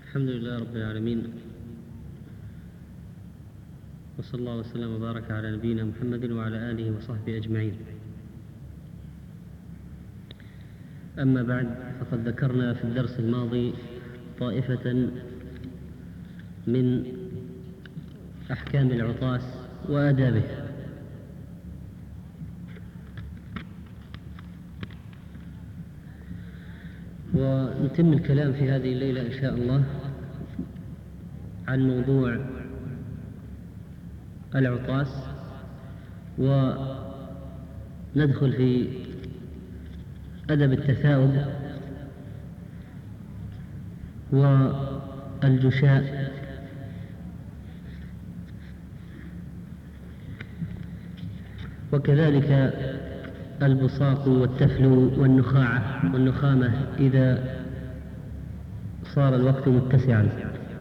الحمد لله رب العالمين، وصلى الله وسلم وبارك على نبينا محمد وعلى آله وصحبه أجمعين. أما بعد، فقد ذكرنا في الدرس الماضي طائفة من أحكام العطاس وآدابه، ونتم الكلام في هذه الليلة إن شاء الله عن موضوع العطاس، وندخل في أدب التثاؤب والجشاء وكذلك البصاق والتفلو والنخامة إذا صار الوقت متسعا.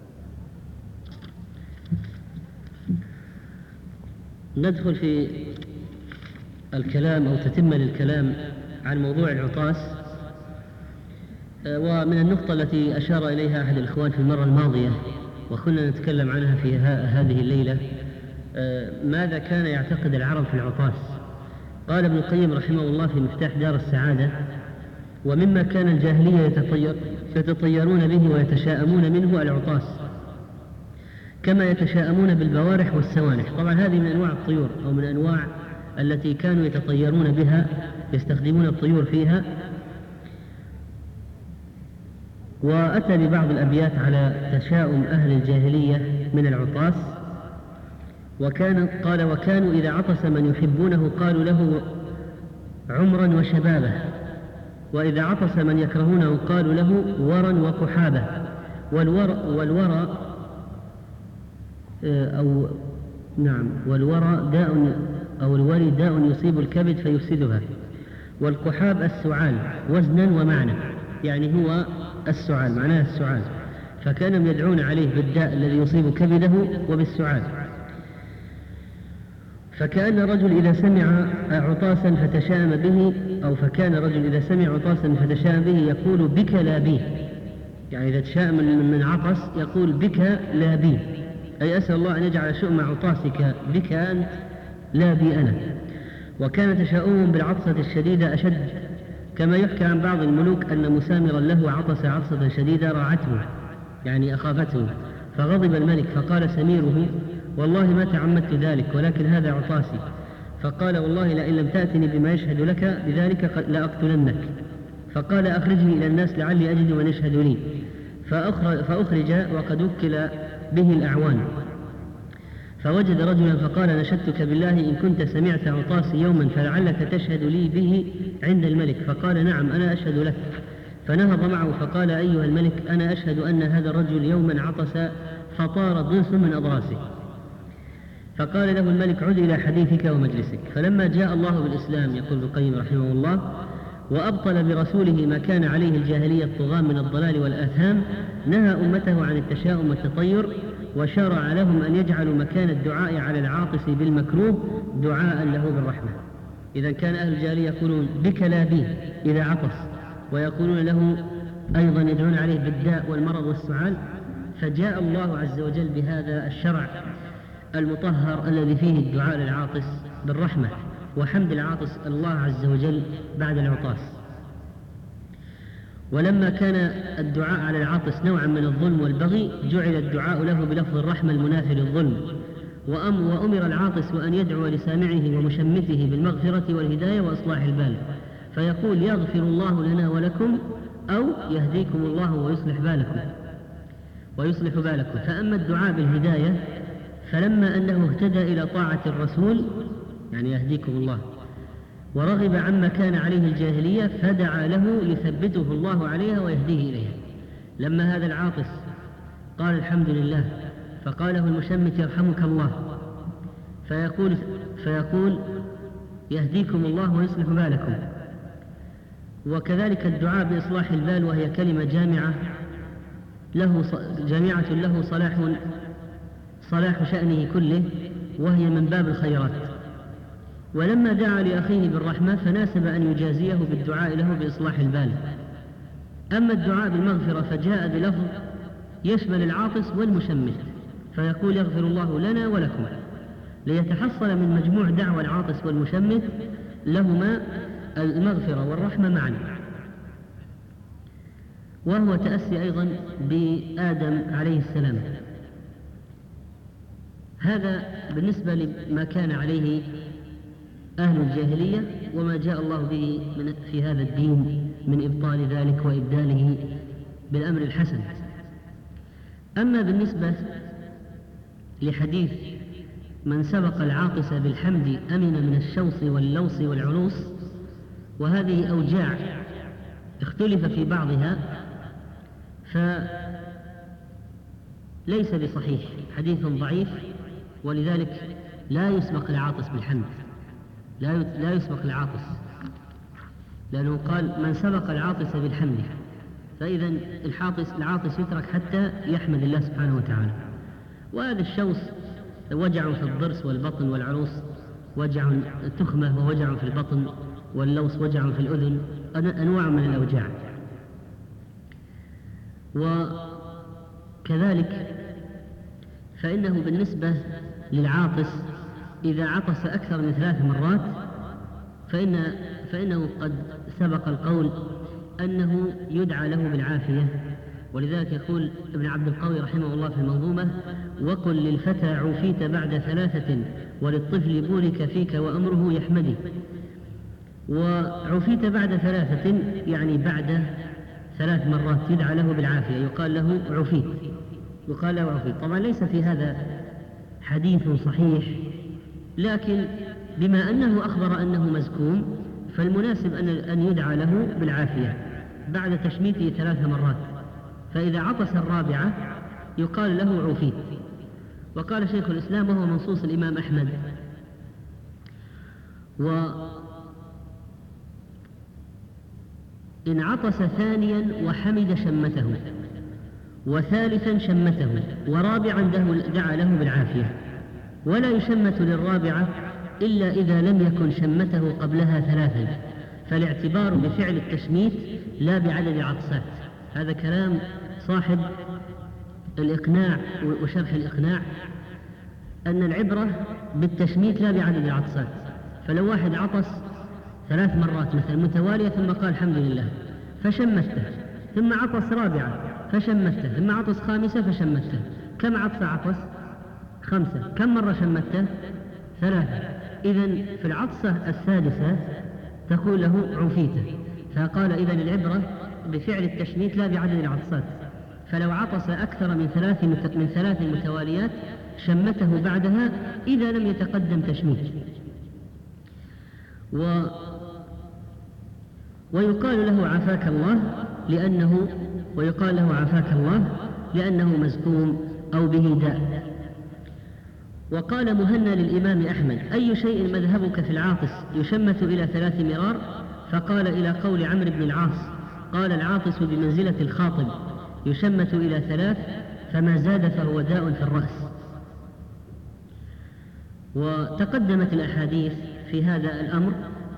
ندخل في الكلام أو تتم للكلام عن موضوع العطاس، ومن النقطة التي أشار إليها أحد الإخوان في المرة الماضية وكنا نتكلم عنها في هذه الليلة، ماذا كان يعتقد العرب في العطاس. قال ابن القيم رحمه الله في مفتاح دار السعادة: ومما كان الجاهلية يتطيرون به ويتشاءمون منه العطاس، كما يتشاءمون بالبوارح والسوانح. طبعا هذه من أنواع الطيور أو من أنواع التي كانوا يتطيرون بها، يستخدمون الطيور فيها. وأتى ببعض الأبيات على تشاؤم أهل الجاهلية من العطاس، قال: وكانوا إذا عطس من يحبونه قالوا له عمرا وشبابه، وإذا عطس من يكرهونه قالوا له ورا وقحابه. والورى داء أو الوري داء يصيب الكبد فيفسدها، والقحاب السعال وزنا ومعنى، يعني هو السعال، معناه السعال، فكانوا يدعون عليه بالداء الذي يصيب كبده وبالسعال. فكان رجل إذا سمع عطاسا فتشاءم به، أو فكان رجل إذا سمع عطاسا فتشاءم به يقول بك لا بي، يعني إذا تشاءم من عطس يقول بك لا بي، أي أسأل الله أن يجعل شؤم عطاسك بك أنت لا بي أنا. وكان تشاؤمهم بالعطسة الشديدة أشد، كما يحكى عن بعض الملوك أن مسامرا له عطس عطسة شديدة راعته، يعني أخافته، فغضب الملك فقال سميره: والله ما تعمدت ذلك، ولكن هذا عطاسي. فقال: والله لئن لم تأتني بما يشهد لك بذلك لأقتلنك. فقال: أخرجني إلى الناس لعلي أجد من يشهد لي. فأخرج وقد وكل به الأعوان، فوجد رجلا فقال: نشدتك بالله إن كنت سمعت عطاسي يوما فلعلك تشهد لي به عند الملك. فقال: نعم أنا أشهد لك. فنهض معه فقال: أيها الملك، أنا أشهد أن هذا الرجل يوما عطس فطار ضرس من أضراسه. فقال له الملك: عد إلى حديثك ومجلسك. فلما جاء الله بالإسلام، يقول ابن القيم رحمه الله، وأبطل برسوله ما كان عليه الجاهلية الطغاة من الضلال والآثام، نهى أمته عن التشاؤم والتطير، وشرع لهم أن يجعلوا مكان الدعاء على العاطس بالمكروه دعاء له بالرحمة. إذا كان أهل الجاهلية يقولون بك لا بي إذا عطس، ويقولون له أيضا يدعون عليه بالداء والمرض والسعال، فجاء الله عز وجل بهذا الشرع المطهر الذي فيه الدعاء للعاطس بالرحمة وحمد العاطس الله عز وجل بعد العطاس. ولما كان الدعاء على العاطس نوعا من الظلم والبغي، جعل الدعاء له بلفظ الرحمة المنافي للظلم. وأمر العاطس وأن يدعو لسامعه ومشمته بالمغفرة والهداية وإصلاح البال، فيقول: يغفر الله لنا ولكم، أو يهديكم الله ويصلح بالكم. فأما الدعاء بالهداية فلما أنه اهتدى إلى طاعة الرسول، يعني يهديكم الله، ورغب عما كان عليه الجاهلية، فدعا له ليثبته الله عليها ويهديه إليها. لما هذا العاطس قال الحمد لله، فقاله المشمت يرحمك الله، فيقول يهديكم الله ويصلح بالكم. وكذلك الدعاء بإصلاح البال، وهي كلمة جامعة له صلاح شأنه كله، وهي من باب الخيرات. ولما دعا لأخيه بالرحمة فناسب أن يجازيه بالدعاء له بإصلاح البال. أما الدعاء بالمغفرة فجاء بلفظ يشمل العاطس والمشمت، فيقول يغفر الله لنا ولكم، ليتحصل من مجموع دعوى العاطس والمشمت لهما المغفرة والرحمة معا. وهو تأسي أيضا بآدم عليه السلام. هذا بالنسبة لما كان عليه أهل الجاهلية وما جاء الله به في هذا الدين من إبطال ذلك وإبداله بالأمر الحسن. أما بالنسبة لحديث من سبق العاطس بالحمد أمن من الشوص واللوص والعروس، وهذه أوجاع اختلف في بعضها فليس بصحيح، حديث ضعيف، ولذلك لا يسبق العاطس بالحمد، لا يسبق العاطس، لأنه قال من سبق العاطس بالحمد، فإذا العاطس يترك حتى يحمد الله سبحانه وتعالى. وهذا الشوص وجع في الضرس والبطن، والعروس وجع تخمة ووجع في البطن، واللوص وجع في الأذن، أنواع من الأوجاع. وكذلك فإنه بالنسبة للعاطس إذا عطس أكثر من 3 مرات فإنه قد سبق القول أنه يدعى له بالعافية، ولذلك يقول ابن عبد القوي رحمه الله في المنظومة: وقل للفتى عوفيت بعد 3 وللطفل بورك فيك وأمره يحمدي. وعوفيت بعد 3 يعني بعد 3 مرات يدعى له بالعافية، يقال له عوفيت، يقال له عوفيت. طبعا ليس في هذا حديث صحيح، لكن بما أنه أخبر أنه مزكوم فالمناسب أن يدعى له بالعافية بعد تشميته 3 مرات، فإذا عطس الرابعة يقال له عوفيت. وقال شيخ الإسلام وهو منصوص الإمام أحمد: إن عطس ثانيا وحمد شمته، وثالثا شمته، ورابعا دعا له بالعافية. ولا يشمت للرابعة إلا إذا لم يكن شمته قبلها 3، فالاعتبار بفعل التشميت لا بعدد العطسات. هذا كلام صاحب الإقناع وشرح الإقناع، أن العبرة بالتشميت لا بعدد العطسات. فلو واحد عطس 3 مرات مثلا متوالية ثم قال الحمد لله فشمته، ثم عطس رابعة فشمته، ثم عطس خامسة فشمته، كم عطس 5، كم مرة شمته 3. إذن في العطسة السادسة تقول له عوفيته. فقال إذن العبرة بفعل التشميت لا بعدد العطسات، فلو عطس أكثر من 3 متواليات شمته بعدها إذا لم يتقدم تشميت. ويقال له عافاك الله لأنه مزكوم أو به داء. وقال مهنا للإمام أحمد: أي شيء مذهبك في العاطس؟ يشمت إلى 3 مرار. فقال: إلى قول عمرو بن العاص قال: العاطس بمنزلة الخاطب، يشمت إلى 3، فما زاد فهو داء في الرأس. وتقدمت الأحاديث في هذا الأمر.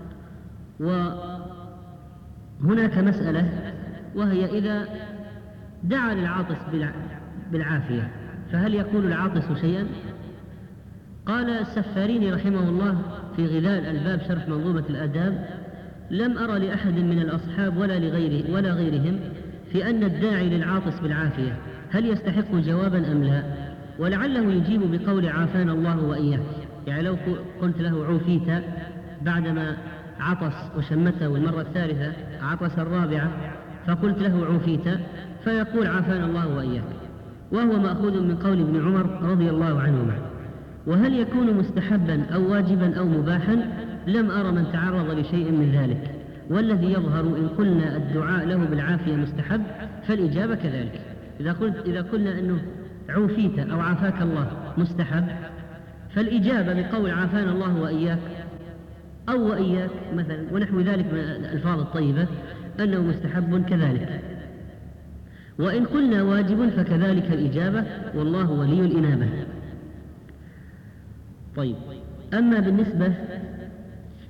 وهناك مسألة، وهي إذا دعا للعاطس بالعافية فهل يقول العاطس شيئا؟ قال السفاريني رحمه الله في غذاء الألباب شرح منظومة الآداب: لم أرى لأحد من الأصحاب ولا غيرهم في أن الداعي للعاطس بالعافية هل يستحق جوابا أم لا، ولعله يجيب بقول عافانا الله وإياك. يعني لو قلت له عوفيت بعدما عطس وشمته المرة الثالثة، عطس الرابعة فقلت له عوفيت، فيقول عافانا الله وإياك، وهو مأخوذ من قول ابن عمر رضي الله عنهما. وهل يكون مستحبا أو واجبا أو مباحا؟ لم أرى من تعرض لشيء من ذلك، والذي يظهر إن قلنا الدعاء له بالعافية مستحب فالإجابة كذلك. إذا قلنا أنه عوفيت أو عافاك الله مستحب، فالإجابة بقول عافانا الله وإياك أو وإياك مثلا ونحو ذلك من الألفاظ الطيبة أنه مستحب كذلك. وإن قلنا واجب فكذلك الإجابة، والله ولي الإنابة. طيب، أما بالنسبة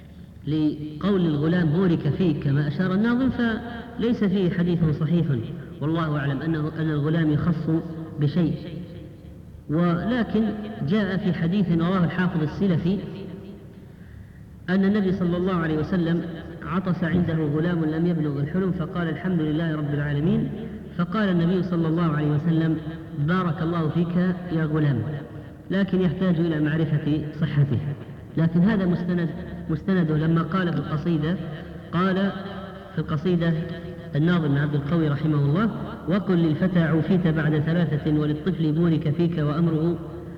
لقول الغلام بورك فيك كما أشار الناظم فليس فيه حديث صحيح، والله أعلم أن الغلام يخص بشيء. ولكن جاء في حديث رواه الحافظ السلفي أن النبي صلى الله عليه وسلم عطس عنده غلام لم يبلغ الحلم فقال الحمد لله رب العالمين، فقال النبي صلى الله عليه وسلم بارك الله فيك يا غلام، لكن يحتاج إلى معرفة صحته. لكن هذا مستنده لما قال في القصيدة، قال في القصيدة الناظم عبد القوي رحمه الله: وقل للفتى عوفيت بعد 3 وللطفل بورك فيك وأمره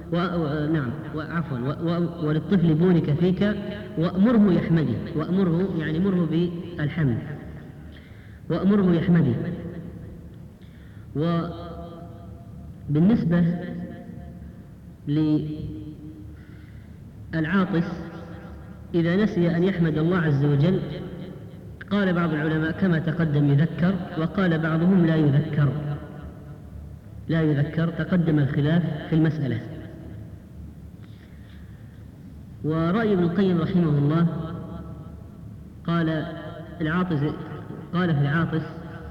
وللطفل بورك فيك وأمره يحمدي. وأمره يعني مره بالحمد، وأمره يحمدي. وبالنسبة للعاطس إذا نسي أن يحمد الله عز وجل، قال بعض العلماء كما تقدم يذكر، وقال بعضهم لا يذكر، تقدم الخلاف في المسألة. ورأي ابن القيم رحمه الله قال في العاطس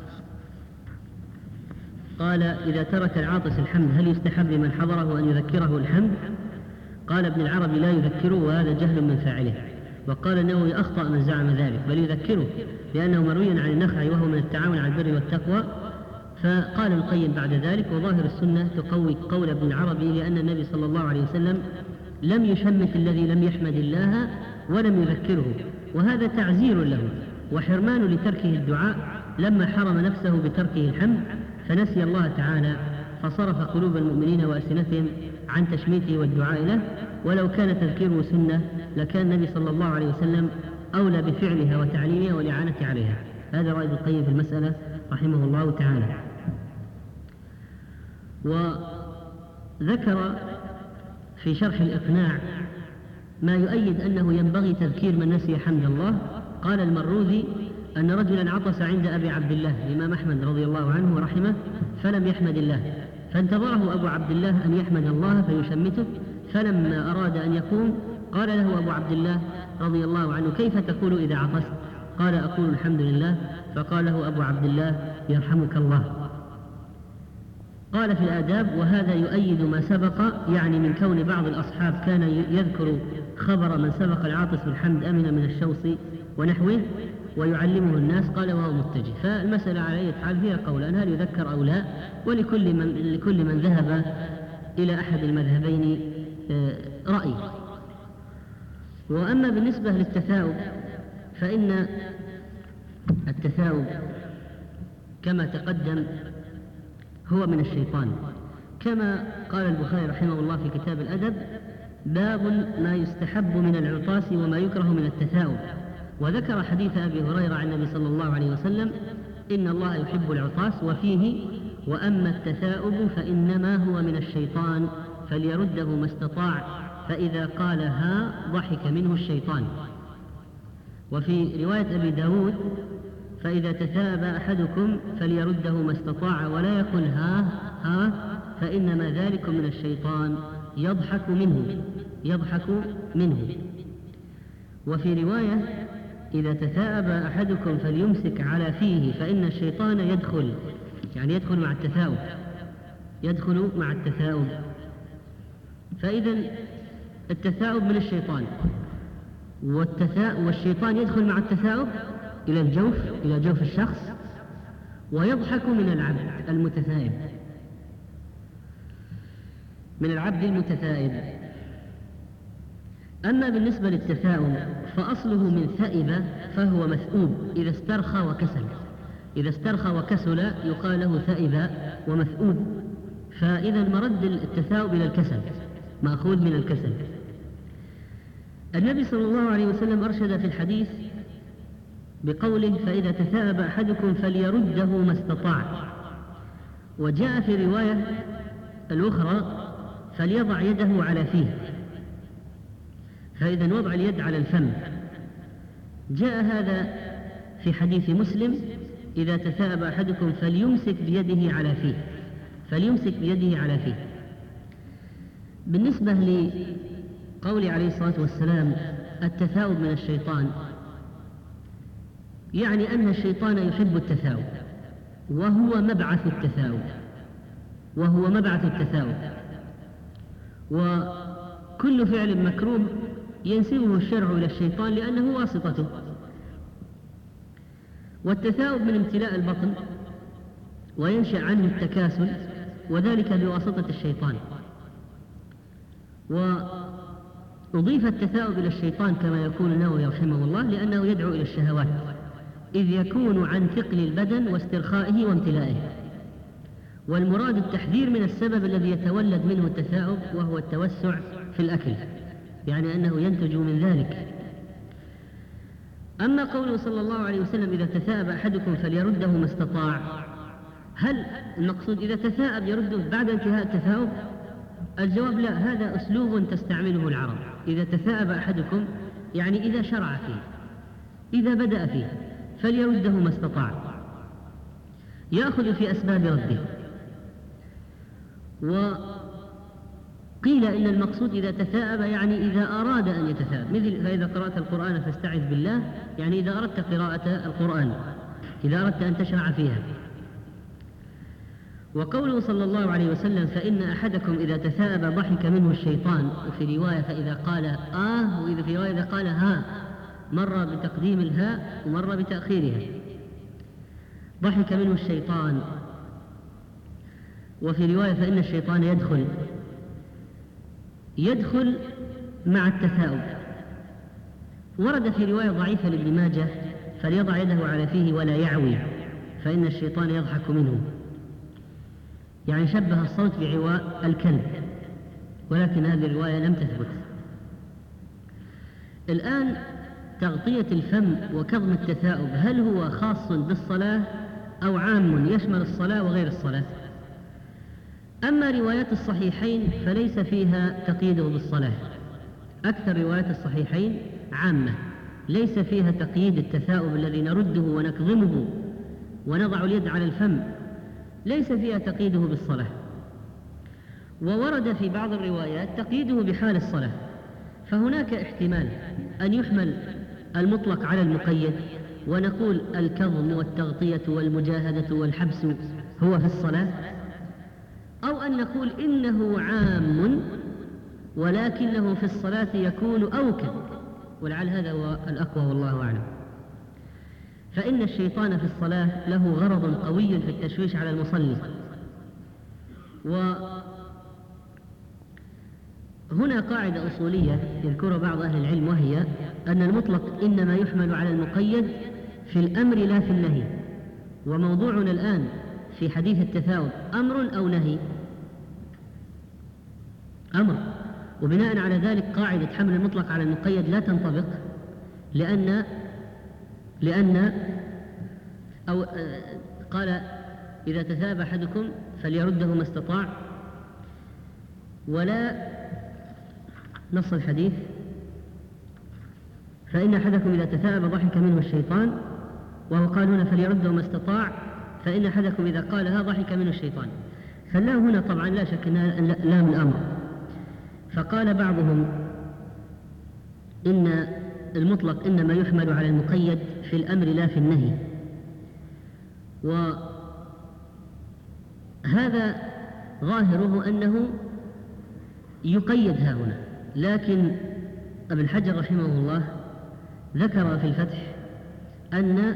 قال إذا ترك العاطس الحمد هل يستحب لمن حضره أن يذكره الحمد؟ قال ابن العربي لا يذكره وهذا جهل من فاعله. وقال النووي أخطأ من زعم ذلك، بل يذكره لأنه مروي عن النخعي وهو من التعاون على البر والتقوى. فقال القيم بعد ذلك: وظاهر السنة تقوي قول ابن العربي، لأن النبي صلى الله عليه وسلم لم يشمت الذي لم يحمد الله ولم يذكره، وهذا تعزير له وحرمان لتركه الدعاء لما حرم نفسه بتركه الحمد، فنسي الله تعالى فصرف قلوب المؤمنين وألسنتهم عن تشميته والدعاء له. ولو كان تذكيره سنة لكان النبي صلى الله عليه وسلم أولى بفعلها وتعليمها والإعانة عليها. هذا رأي ابن القيم في المسألة رحمه الله تعالى. وذكر في شرح الإقناع ما يؤيد أنه ينبغي تذكير من نسي حمد الله. قال المروذي أن رجلا عطس عند أبي عبد الله الإمام أحمد رضي الله عنه ورحمه فلم يحمد الله، فانتظره أبو عبد الله أن يحمد الله فيشمته، فلما أراد أن يقوم قال له أبو عبد الله رضي الله عنه: كيف تقول إذا عطست؟ قال: أقول الحمد لله. فقال له أبو عبد الله: يرحمك الله. قال في الآداب: وهذا يؤيد ما سبق، يعني من كون بعض الأصحاب كان يذكر خبر من سبق العاطس بالحمد أمن من الشوص ونحوه ويعلمه الناس. قال: وهو متجه. فالمسألة على أي حال فيها قولان: هل يذكر أو لا؟ ولكل من ذهب إلى أحد المذهبين رأي. وأما بالنسبة للتثاؤب فإن التثاؤب كما تقدم هو من الشيطان، كما قال البخاري رحمه الله في كتاب الأدب: باب ما يستحب من العطاس وما يكره من التثاؤب. وذكر حديث أبي هريرة عن النبي صلى الله عليه وسلم: إن الله يحب العطاس، وفيه: وأما التثاؤب فإنما هو من الشيطان فليرده ما استطاع، فإذا قال ها ضحك منه الشيطان. وفي رواية أبي داود: فإذا تثاءب أحدكم فليرده ما استطاع ولا يقل ها ها فإنما ذلك من الشيطان يضحك منه. وفي رواية: إذا تثاءب أحدكم فليمسك على فيه فإن الشيطان يدخل مع التثاؤب. فإذا التثاؤب من الشيطان، والشيطان يدخل مع التثاؤب إلى جوف الشخص، ويضحك من العبد المتثائب. أما بالنسبة للتثاؤب فأصله من ثائب فهو مثؤوب إذا استرخى وكسل يقال له ثائب ومثؤوب. فإذا مرد التثاؤب إلى الكسل، مأخوذ من الكسل. النبي صلى الله عليه وسلم أرشد في الحديث بقوله: فإذا تثاءب أحدكم فليرده ما استطاع. وجاء في رواية الأخرى: فليضع يده على فيه. فإذا وضع اليد على الفم. جاء هذا في حديث مسلم: إذا تثاءب أحدكم فليمسك بيده على فيه. بالنسبة لقول عليه الصلاة والسلام التثاؤب من الشيطان، يعني أن الشيطان يحب التثاؤب، وهو مبعث التثاؤب، وكل فعل مكروه ينسبه الشرع إلى الشيطان لأنه واسطته. والتثاؤب من امتلاء البطن وينشأ عنه التكاسل، وذلك بواسطة الشيطان. وأضيف التثاؤب إلى الشيطان كما يقول النووي رحمه الله لأنه يدعو إلى الشهوات، إذ يكون عن ثقل البدن واسترخائه وامتلائه. والمراد التحذير من السبب الذي يتولد منه التثاؤب، وهو التوسع في الأكل، يعني أنه ينتج من ذلك. أما قوله صلى الله عليه وسلم إذا تثاءب أحدكم فليرده ما استطاع، هل المقصود إذا تثاءب يرده بعد انتهاء التثاؤب؟ الجواب لا، هذا أسلوب تستعمله العرب. إذا تثاءب أحدكم يعني إذا شرع فيه، إذا بدأ فيه فليرده ما استطاع، يأخذ في أسباب رده. وقيل إن المقصود إذا تثاءب يعني إذا أراد أن يتثاءب، مثل فإذا قرأت القرآن فاستعذ بالله، يعني إذا أردت قراءة القرآن، إذا أردت أن تشرع فيها. وقوله صلى الله عليه وسلم فإن أحدكم إذا تثاءب ضحك منه الشيطان، وفي رواية فإذا قال وإذا في رواية إذا قال ها، مرة بتقديم الهاء ومرة بتأخيرها، ضحك منه الشيطان. وفي رواية فإن الشيطان يدخل مع التثاؤب. ورد في رواية ضعيفة لابن ماجه فليضع يده على فيه ولا يعوي فإن الشيطان يضحك منه، يعني شبه الصوت بعواء الكلب، ولكن هذه الرواية لم تثبت. الآن تغطية الفم وكظم التثاؤب هل هو خاص بالصلاة أو عام يشمل الصلاة وغير الصلاة؟ أما روايات الصحيحين فليس فيها تقييده بالصلاة، أكثر روايات الصحيحين عامة ليس فيها تقييد التثاؤب الذي نرده ونكظمه ونضع اليد على الفم، ليس فيها تقييده بالصلاة. وورد في بعض الروايات تقييده بحال الصلاة، فهناك احتمال أن يحمل المطلق على المقيد ونقول الكظم والتغطية والمجاهدة والحبس هو في الصلاة، أو أن نقول إنه عام ولكنه في الصلاة يكون أوكد، ولعل هذا هو الأقوى والله أعلم. فإن الشيطان في الصلاة له غرض قوي في التشويش على المصلي. وهنا قاعدة أصولية يذكرها بعض أهل العلم، وهي أن المطلق إنما يحمل على المقيد في الأمر لا في النهي. وموضوعنا الآن في حديث التثاؤب أمر أو نهي؟ أمر، وبناء على ذلك قاعدة حمل المطلق على المقيد لا تنطبق، لأن قال إذا تثاءب أحدكم فليرده ما استطاع، ولا نص الحديث فإن أحدكم إذا تثاءب ضحك منه الشيطان، وهو قال هنا فليرده ما استطاع، فإن أحدكم إذا قالها ضحك منه الشيطان. فاللام هنا طبعا لا شك أنها لام الأمر. فقال بعضهم إن المطلق إنما يحمل على المقيد في الأمر لا في النهي، وهذا ظاهره أنه يقيد ها هنا. لكن ابن حجر رحمه الله ذكر في الفتح أن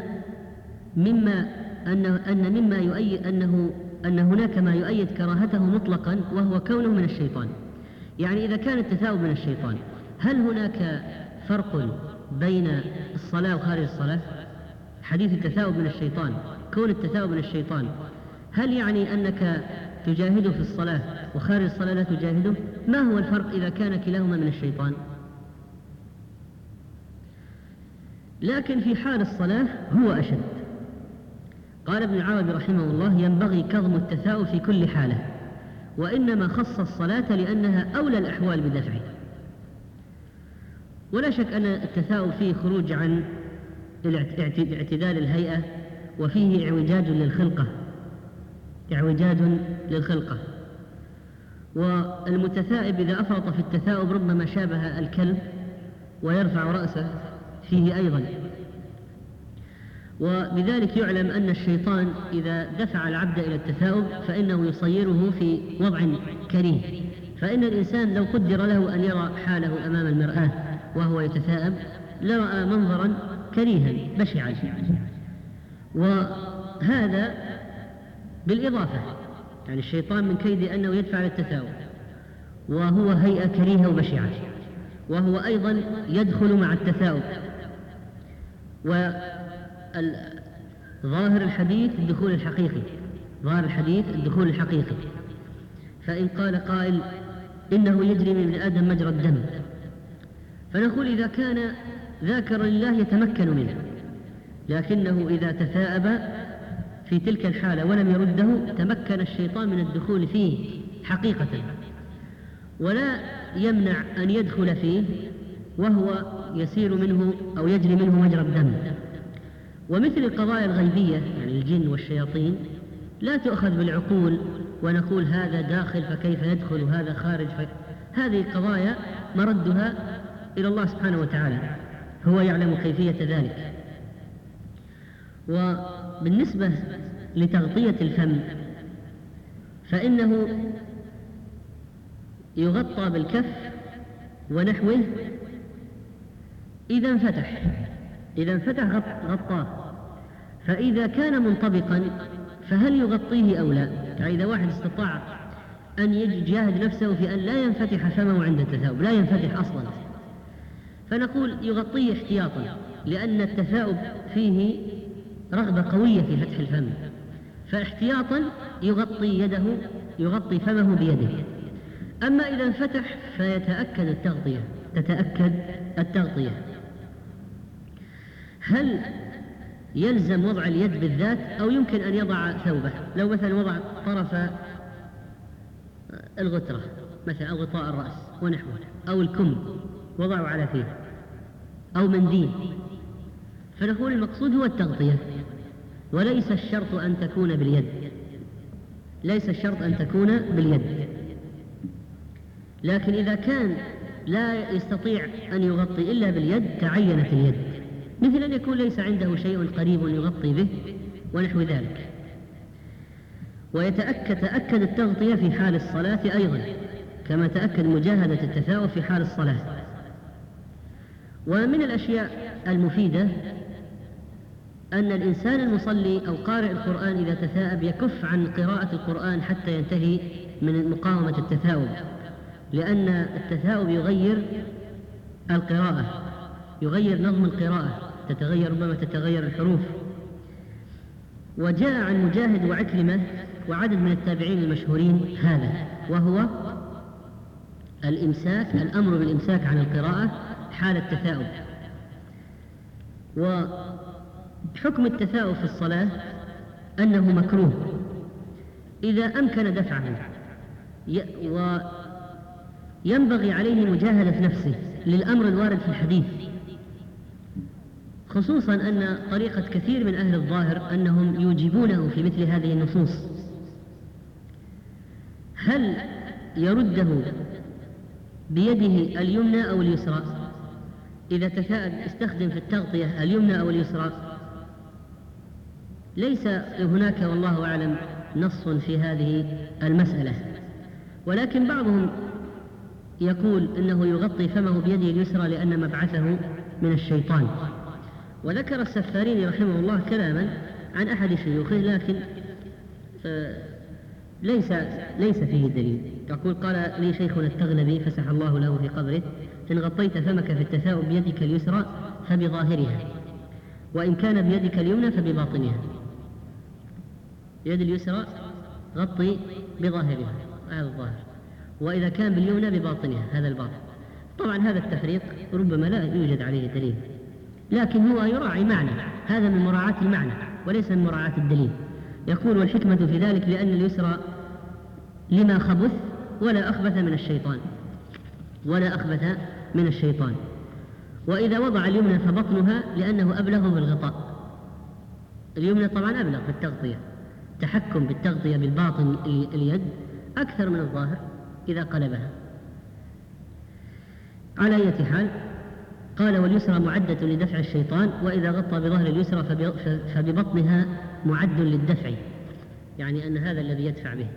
مما يؤيد أن هناك ما يؤيد كراهته مطلقا، وهو كونه من الشيطان. يعني إذا كان التثاؤب من الشيطان، هل هناك فرق بين الصلاة وخارج الصلاة؟ حديث التثاؤب من الشيطان، كون التثاؤب من الشيطان، هل يعني أنك تجاهده في الصلاة وخارج الصلاة لا تجاهده؟ ما هو الفرق إذا كان كلاهما من الشيطان؟ لكن في حال الصلاة هو أشد. قال ابن العربي رحمه الله ينبغي كظم التثاؤب في كل حالة، وإنما خص الصلاة لأنها أولى الأحوال بدفعه. ولا شك أن التثاؤب فيه خروج عن اعتدال الهيئة، وفيه اعوجاج للخلقة. والمتثائب إذا أفرط في التثاؤب ربما شابه الكلب ويرفع رأسه فيه أيضا. وبذلك يعلم أن الشيطان إذا دفع العبد إلى التثاؤب فإنه يصيره في وضع كريه، فإن الإنسان لو قدر له أن يرى حاله أمام المرآة وهو يتثاءب لرأى منظرا كريها بشعا، وهذا بالإضافة يعني الشيطان من كيد أنه يدفع للتثاؤب وهو هيئة كريهة وبشعة، وهو أيضا يدخل مع التثاؤب. وظاهر الحديث الدخول الحقيقي، ظاهر الحديث الدخول الحقيقي. فإن قال قائل إنه يجري من ابن آدم مجرى الدم، فنقول إذا كان ذاكرا لله يتمكن منه، لكنه إذا تثاءب في تلك الحالة ولم يرده تمكن الشيطان من الدخول فيه حقيقة، ولا يمنع أن يدخل فيه وهو يسير منه أو يجري منه مجرى الدم. ومثل القضايا الغيبية يعني الجن والشياطين لا تؤخذ بالعقول ونقول هذا داخل فكيف يدخل وهذا خارج هذه القضايا مردها إلى الله سبحانه وتعالى، هو يعلم كيفية ذلك. وبالنسبة لتغطية الفم فإنه يغطى بالكف ونحوه إذا انفتح غطاه، فإذا كان منطبقا فهل يغطيه أو لا؟ يعني إذا واحد استطاع أن يجاهد نفسه في أن لا ينفتح فمه عند التثاؤب، لا ينفتح أصلا، فنقول يغطيه احتياطا، لأن التثاؤب فيه رغبة قوية في فتح الفم، فاحتياطا يغطي فمه بيده. أما إذا انفتح فيتأكد تتأكد التغطية. هل يلزم وضع اليد بالذات أو يمكن أن يضع ثوبه؟ لو مثلا وضع طرف الغترة مثلا أو غطاء الرأس ونحوه أو الكم وضعه على فيه أو منديل، فنقول المقصود هو التغطية، وليس الشرط أن تكون باليد، ليس الشرط أن تكون باليد. لكن إذا كان لا يستطيع أن يغطي إلا باليد تعينت اليد، مثل أن يكون ليس عنده شيء قريب يغطي به ونحو ذلك. تأكد التغطية في حال الصلاة أيضا كما تأكد مجاهدة التثاؤب في حال الصلاة. ومن الأشياء المفيدة أن الإنسان المصلي أو قارئ القرآن إذا تثاءب يكف عن قراءة القرآن حتى ينتهي من مقاومة التثاؤب، لأن التثاؤب يغير القراءة، يغير نظم القراءة، ربما تتغير الحروف. وجاء عن مجاهد وعكرمة وعدد من التابعين المشهورين هذا، وهو الأمر بالإمساك عن القراءة حال التثاؤب. وحكم التثاؤب في الصلاة أنه مكروه إذا أمكن دفعه، وينبغي عليه مجاهدة نفسه للأمر الوارد في الحديث، خصوصا أن طريقة كثير من أهل الظاهر أنهم يوجبونه في مثل هذه النصوص. هل يرده بيده اليمنى أو اليسرى؟ إذا استخدم في التغطية اليمنى أو اليسرى؟ ليس هناك والله أعلم نص في هذه المسألة، ولكن بعضهم يقول إنه يغطي فمه بيده اليسرى لأن مبعثه من الشيطان. وذكر السفاريني رحمه الله كلاما عن أحد شيوخه، لكن ليس فيه دليل. يقول قال لي شيخنا التغلبي فسح الله له في قبره: إن غطيت فمك في التثاؤب بيدك اليسرى فبظاهرها، وإن كان بيدك اليمنى فبباطنها. يد اليسرى غطي بظاهرها، هذا الظاهر، وإذا كان باليمنى بباطنها، هذا الباطن. طبعا هذا التفريق ربما لا يوجد عليه دليل، لكن هو يراعي معنى، هذا من مراعاة المعنى وليس من مراعاة الدليل. يقول: والحكمة في ذلك لأن اليسرى لما خبث ولا أخبث من الشيطان، وإذا وضع اليمنى فبطنها لأنه أبلغ بالغطاء. اليمنى طبعا أبلغ في التغطية، تحكم بالتغطية بالباطن اليد أكثر من الظاهر إذا قلبها. على أي حال قال واليسرى معدة لدفع الشيطان، وإذا غطى بظهر اليسرى فببطنها معد للدفع، يعني أن هذا الذي يدفع به،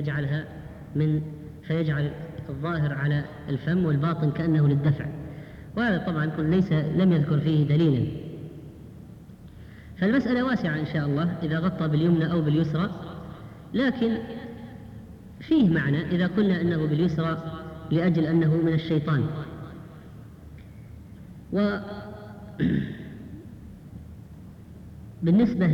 فيجعل الظاهر على الفم والباطن كأنه للدفع، وهذا طبعا لم يذكر فيه دليلا. فالمسألة واسعة إن شاء الله إذا غطى باليمنى أو باليسرى، لكن فيه معنى إذا قلنا أنه باليسرى لأجل أنه من الشيطان. وبالنسبة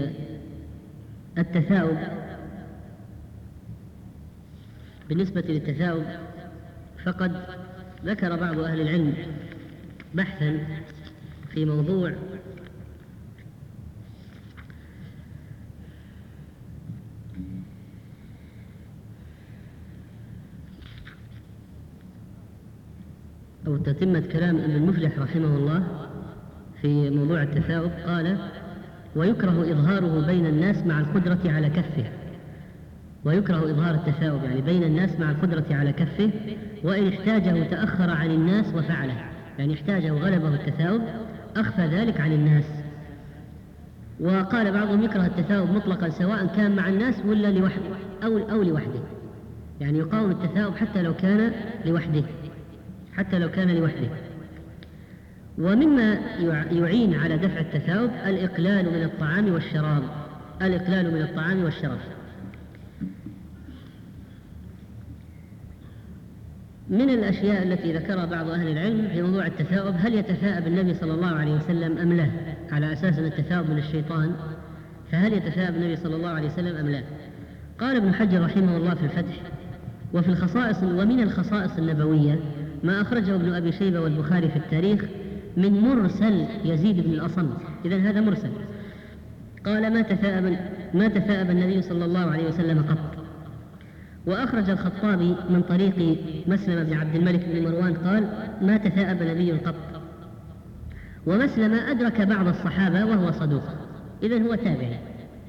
للتثاؤب فقد ذكر بعض أهل العلم بحثا في موضوع أو تتمة كلام ابن مفلح رحمه الله في موضوع التثاؤب. قال ويكره إظهاره بين الناس مع القدرة على كفه، ويكره إظهار التثاؤب يعني بين الناس مع القدرة على كفه، وإن احتاجه تأخر عن الناس وفعله، يعني احتاجه غلبه التثاؤب أخفى ذلك عن الناس. وقال بعضهم يكره التثاؤب مطلقا سواء كان مع الناس ولا لوحده أو لوحده، يعني يقاوم التثاؤب حتى لو كان لوحده. ومما يعين على دفع التثاؤب الإقلال من الطعام والشراب. من الأشياء التي ذكرها بعض أهل العلم في موضوع التثاؤب، هل يتثاءب النبي صلى الله عليه وسلم أم لا؟ على أساس أن التثاؤب من الشيطان، فهل يتثاءب النبي صلى الله عليه وسلم أم لا؟ قال ابن حجر رحمه الله في الفتح: وفي الخصائص ومن الخصائص النبوية ما أخرجه ابن أبي شيبة والبخاري في التاريخ من مرسل يزيد بن الأصم، إذن هذا مرسل. قال ما تثاءب النبي صلى الله عليه وسلم قط. وأخرج الخطابي من طريق مسلم بن عبد الملك بن مروان قال ما تثاءب نبي قط. ومسلم أدرك بعض الصحابة وهو صدوق، إذن هو تابعي.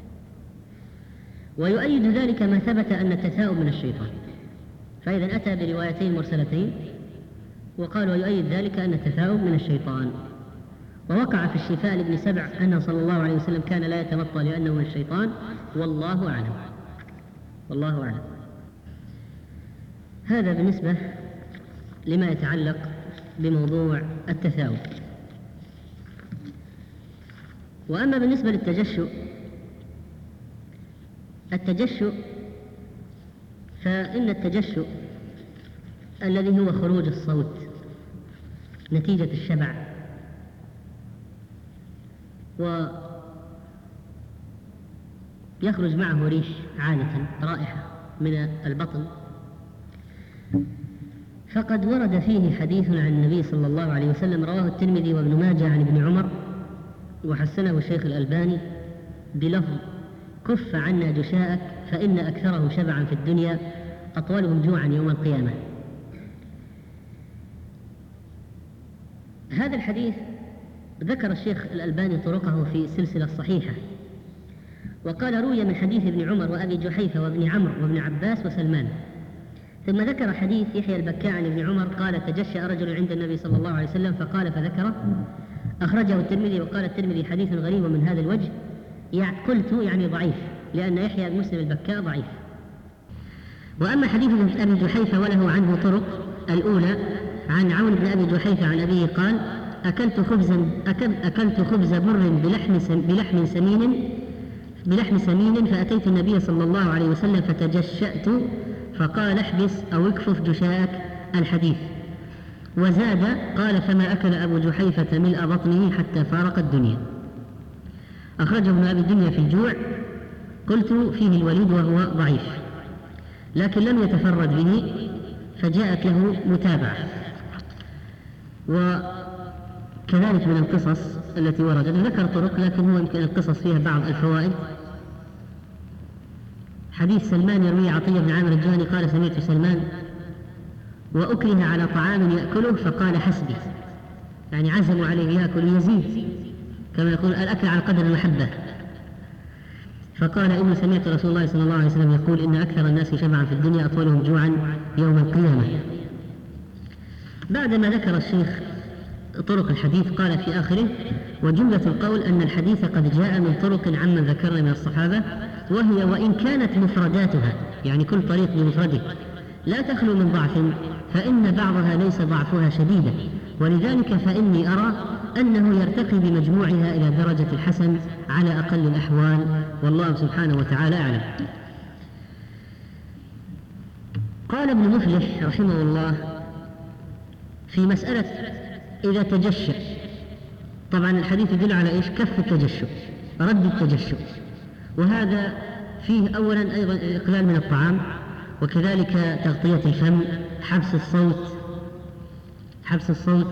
ويؤيد ذلك ما ثبت أن التثاؤب من الشيطان، فإذا أتى بروايتين مرسلتين وقال ويؤيد ذلك أن التثاؤب من الشيطان. ووقع في الشفاء لابن سبع أنه صلى الله عليه وسلم كان لا يتمطى لأنه من الشيطان، والله أعلم. هذا بالنسبة لما يتعلق بموضوع التثاؤب. وأما بالنسبة التجشؤ فإن التجشؤ الذي هو خروج الصوت نتيجة الشبع، ويخرج معه ريش عادة رائحة من البطن، فقد ورد فيه حديث عن النبي صلى الله عليه وسلم رواه الترمذي وابن ماجه عن ابن عمر وحسنه الشيخ الألباني بلفظ كف عنا جشاءك فإن أكثره شبعا في الدنيا أطولهم جوعا يوم القيامة. هذا الحديث ذكر الشيخ الألباني طرقه في سلسلة صحيحة، وقال روي من حديث ابن عمر وأبي جحيفة وابن عمرو وابن عباس وسلمان. ثم ذكر حديث يحيى البكاء عن ابن عمر قال تجشأ رجل عند النبي صلى الله عليه وسلم فقال فذكره، أخرجه الترمذي. وقال الترمذي حديث غريب من هذا الوجه، قلت يعني ضعيف، لأن يحيى بن مسلم البكاء ضعيف. وأما حديث أبي جحيفة وله عنه طرق، الأولى عن عون بن أبي جحيفة عن أبيه قال أكلت خبز بر بلحم سمين فأتيت النبي صلى الله عليه وسلم فتجشأت فقال احبس أو اكفف جشاءك الحديث. وزاد قال فما أكل أبو جحيفة ملء بطنه حتى فارق الدنيا. أخرجه ابن أبي الدنيا في الجوع، قلت فيه الوليد وهو ضعيف، لكن لم يتفرد به فجاءت له متابعة. وكذلك من القصص التي وردت ذكر طرق، لكن هو يمكن القصص فيها بعض الفوائد. حديث سلمان يروي عطية بن عامر الجهني قال سمعت سلمان وأكره على طعام يأكله فقال حسبي، يعني عزموا عليه يأكل يزيد، كما يقول الأكل على قدر المحبة. فقال إني سمعت رسول الله صلى الله عليه وسلم يقول إن أكثر الناس شبعا في الدنيا أطولهم جوعا يوم القيامة. بعدما ذكر الشيخ طرق الحديث قال في آخره: وجملة القول أن الحديث قد جاء من طرق عمن ذكرنا من الصحابة، وهي وإن كانت مفرداتها، يعني كل طريق بمفرده، لا تخلو من ضعف، فإن بعضها ليس ضعفها شديدا، ولذلك فإني أرى أنه يرتقي بمجموعها إلى درجة الحسن على أقل الأحوال، والله سبحانه وتعالى أعلم. قال ابن مفلح رحمه الله في مسألة إذا تجشأ، طبعا الحديث يدل على إيش؟ كف التجشؤ، رد التجشؤ، وهذا فيه أولا أيضا الإقلال من الطعام، وكذلك تغطية الفم، حبس الصوت،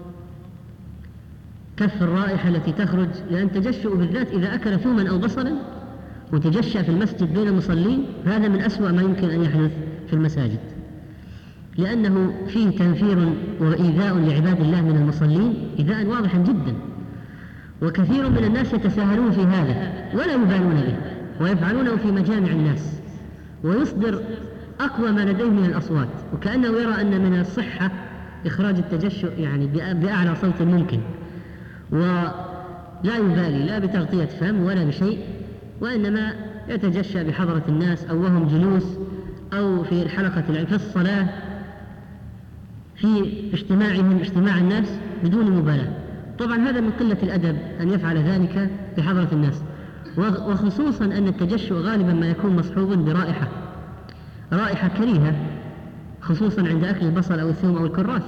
كف الرائحة التي تخرج، لأن تجشؤ بالذات إذا أكل ثوما أو بصلا وتجشأ في المسجد بين المصلين، هذا من أسوأ ما يمكن أن يحدث في المساجد، لأنه فيه تنفير وإيذاء لعباد الله من المصلين، إيذاء واضحا جدا، وكثير من الناس يتساهلون في هذا ولا يبالون به، ويفعلونه في مجامع الناس، ويصدر أقوى ما لديه من الأصوات، وكأنه يرى أن من الصحة إخراج التجشؤ يعني بأعلى صوت ممكن، ولا يبالي لا بتغطية فم ولا بشيء، وإنما يتجشأ بحضرة الناس أو وهم جلوس أو في الحلقة في الصلاة في اجتماع الناس بدون مبالاة. طبعا هذا من قلة الأدب أن يفعل ذلك بحضرة الناس، وخصوصا أن التجشؤ غالبا ما يكون مصحوب برائحة كريهة، خصوصا عند أكل البصل أو الثوم أو الكراث.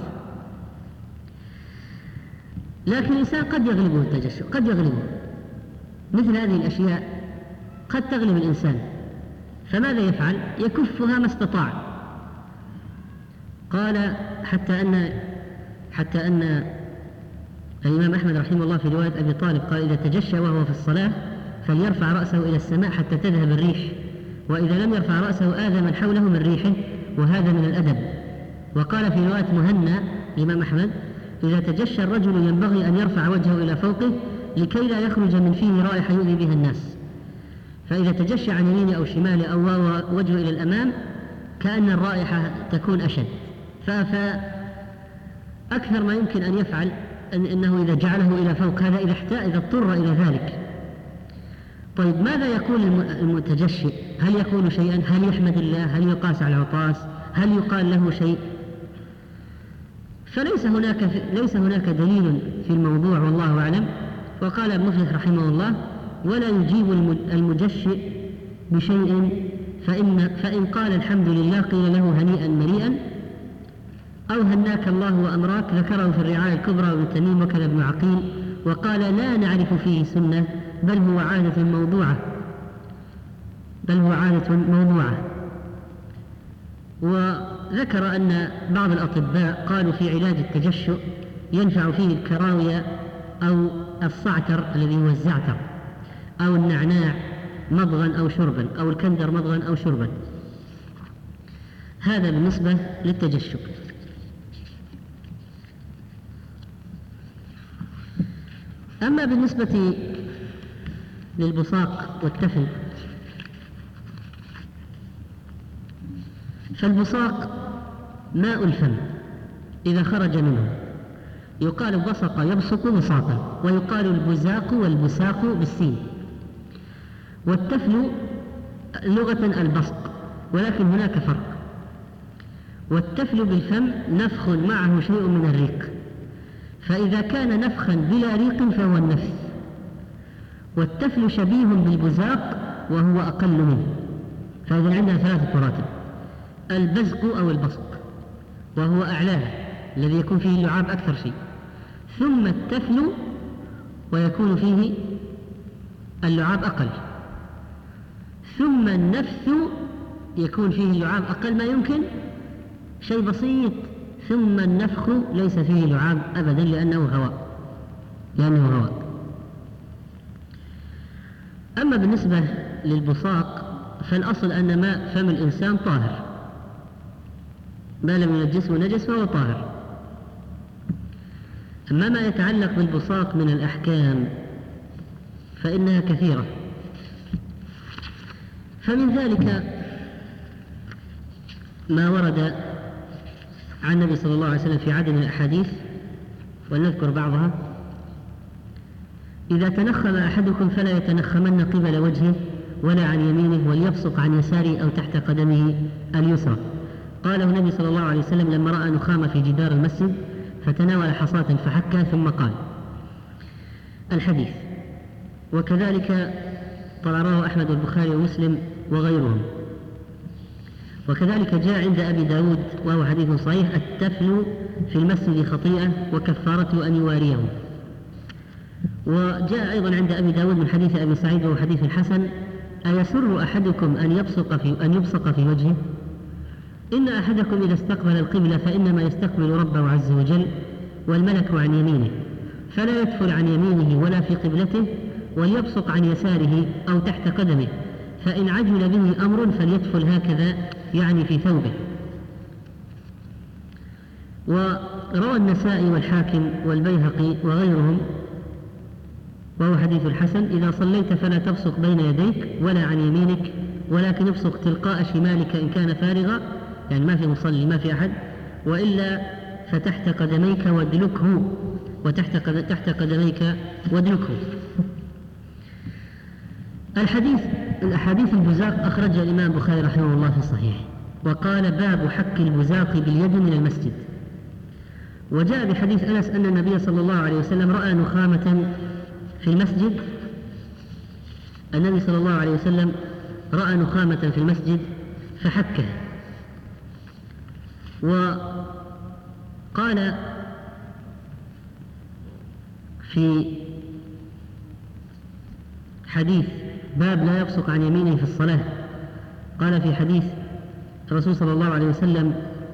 لكن الإنسان قد يغلبه التجشؤ، قد يغلبه مثل هذه الأشياء، قد تغلب الإنسان، فماذا يفعل؟ يكفها ما استطاع. قال حتى أن الإمام أحمد رحمه الله في رواية أبي طالب قال: إذا تجشى وهو في الصلاة فليرفع رأسه إلى السماء حتى تذهب الريح، وإذا لم يرفع رأسه آذى من حوله من ريحه، وهذا من الأدب. وقال في رواية مهنا الإمام أحمد: إذا تجشى الرجل ينبغي أن يرفع وجهه إلى فوقه لكي لا يخرج من فيه رائحة يؤذي بها الناس، فإذا تجشى عن يمينه أو شماله أو وجهه إلى الأمام كأن الرائحة تكون أشد. فأكثر ما يمكن أن يفعل أنه إذا جعله إلى فوق، هذا إذا اضطر إلى ذلك. طيب ماذا يقول المتجشئ؟ هل يقول شيئا؟ هل يحمد الله؟ هل يقاس على العطاس؟ هل يقال له شيء؟ فليس هناك دليل في الموضوع، والله أعلم. وقال ابن مفلح رحمه الله: ولا يجيب المجشئ بشيء، فإن قال الحمد لله قيل له هنيئا مريئا، أو هناك الله وأمراك، ذكره في الرعاية الكبرى وابن تميم وكذا ابن عقيل، وقال: لا نعرف فيه سنة، بل هو عادة موضوعة. وذكر أن بعض الأطباء قالوا في علاج التجشؤ ينفع فيه الكراوية أو الصعتر الذي هو الزعتر، أو النعناع مضغا أو شربا، أو الكندر مضغا أو شربا. هذا بالنسبة للتجشؤ. أما بالنسبة للبصاق والتفل، فالبصاق ماء الفم إذا خرج منه، يقال بصق يبصق بصاقا، ويقال البزاق والبساق بالسين. والتفل لغة البصق، ولكن هناك فرق. والتفل بالفم نفخ معه شيء من الريق، فإذا كان نفخا بلا ريق فهو النفث. والتفل شبيه بالبزاق وهو أقل منه، فإذا عندنا ثلاثة مراتب: البزق أو البصق وهو أعلاه الذي يكون فيه اللعاب أكثر شيء، ثم التفل ويكون فيه اللعاب أقل، ثم النفث يكون فيه اللعاب أقل ما يمكن، شيء بسيط، ثم النفخ ليس فيه لعاب أبدا لأنه هواء. أما بالنسبة للبصاق فالأصل أن ماء فم الإنسان طاهر، ما لم ينجسه نجس فهو طاهر. أما ما يتعلق بالبصاق من الأحكام فإنها كثيرة، فمن ذلك ما ورد عن النبي صلى الله عليه وسلم في عدد من الأحاديث ولنذكر بعضها. إذا تنخم أحدكم فلا يتنخمن قبل وجهه ولا عن يمينه، وليبصق عن يساره أو تحت قدمه اليسرى. قاله النبي صلى الله عليه وسلم لما رأى نخامة في جدار المسجد فتناول حصاة فحكها ثم قال. الحديث. وكذلك رواه أحمد والبخاري ومسلم وغيرهم. وكذلك جاء عند أبي داود وهو حديث صحيح: التفل في المسجد خطيئة وكفارته أن يواريه. وجاء أيضا عند أبي داود من حديث أبي سعيد وهو حديث حسن: أيسر أحدكم أن يبصق في وجهه؟ إن أحدكم إذا استقبل القبلة فإنما يستقبل ربه عز وجل والملك عن يمينه، فلا يدفل عن يمينه ولا في قبلته، وليبصق عن يساره أو تحت قدمه، فإن عجل به أمر فليدفل هكذا، يعني في ثوبه. وروى النسائي والحاكم والبيهقي وغيرهم وهو حديث الحسن: إذا صليت فلا تبصق بين يديك ولا عن يمينك، ولكن ابصق تلقاء شمالك إن كان فارغا، يعني ما في مصلي ما في أحد، وإلا فتحت قدميك وادلكه، تحت قدميك وادلكه. الأحاديث البزاق أخرج الإمام البخاري رحمه الله في الصحيح، وقال: باب حك البزاق باليد من المسجد. وجاء بحديث أنس أن النبي صلى الله عليه وسلم رأى نخامة في المسجد. النبي صلى الله عليه وسلم رأى نخامة في المسجد فحكها. وقال في حديث باب لا يبصق عن يمينه في الصلاة، قال في حديث الرسول صلى الله عليه وسلم: